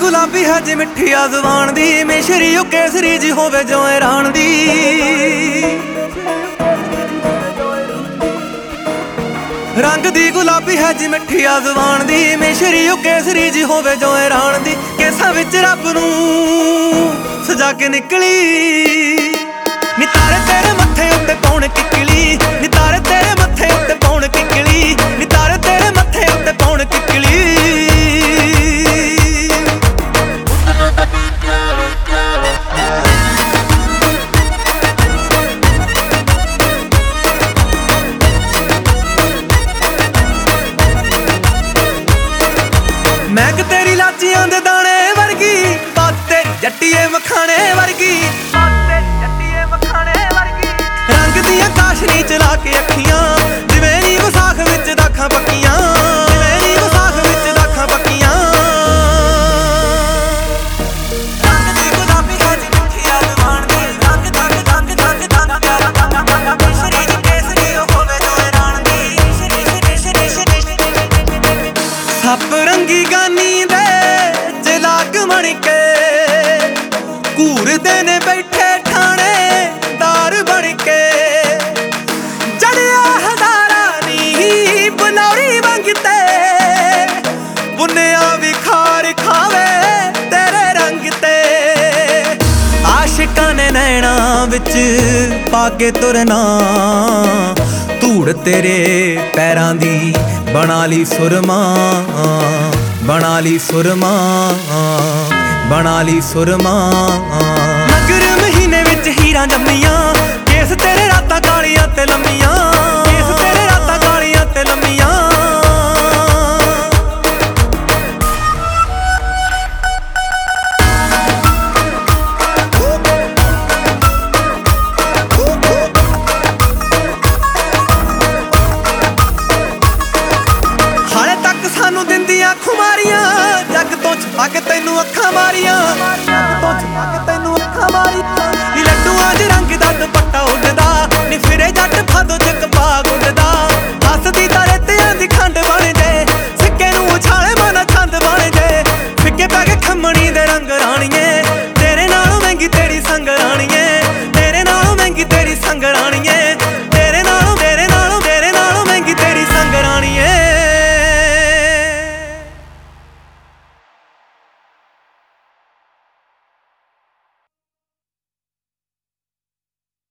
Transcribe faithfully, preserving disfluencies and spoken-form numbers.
गुलाबी है जी मिठी आ जुबान दी, मिश्री ओ केसरी जी होवे जो ऐरान दी। रंग दी गुलाबी है जी मिठी आ जुबान दी, मिश्री ओ केसरी जी होवे जो ऐरान दी। केसां विच रब नूं सजा के निकली, नी तारे तेरे मत्थे उत्ते पौण किकली, नी तारे तेरे मत्थे उत्ते पौण किकली, नी तारे तेरे मत्थे उत्ते पौण किकली। महक तेरी लाचियां दे दाने वर्गी, बात तेरी जट्टीए मखाने वर्गी, बात तेरी जट्टीए मखाने वर्गी। रंग दियां काशनी चला के अखियां, जिवें नी विसाख विच दाखां पक्कियां, जिवें नी विसाख विच दाखां पक्कियां। रंग दी गुलाबी है जी मिठी आ जुबान दी, रंग दंग दंग दंग दंग दंग मिश्री जी केसरी ओ होवे जो ऐरान दी। सप रंगी गानी दे जलाग मण के, घूरदे ने बैठे ठाणे दार बन के। जड़िया हजारा नी बनौरी मंगते, बुनिया विखार खावे तेरे रंग ते। आशिकां ने नैना विच पाके तुरना, धूड़ तेरे पैरां दी बना ली सुरमा, बना ली सुरमा, बना ली सुरमा। मगर महीने विच हीरां जम्मियां, केस तेरे रातां कालियां ते लम्मियां, केस तेरे रातां कालियां ते लम्मियां। सानू दिंदियां खुमारियां, जग तो छुपा के तैनू अखां मारियां, जग तो छुपा के तैनू अखां मारियां। नी लड्डूआं च रंग दा दुपट्टा उडदा, नी फिरे जट फादो च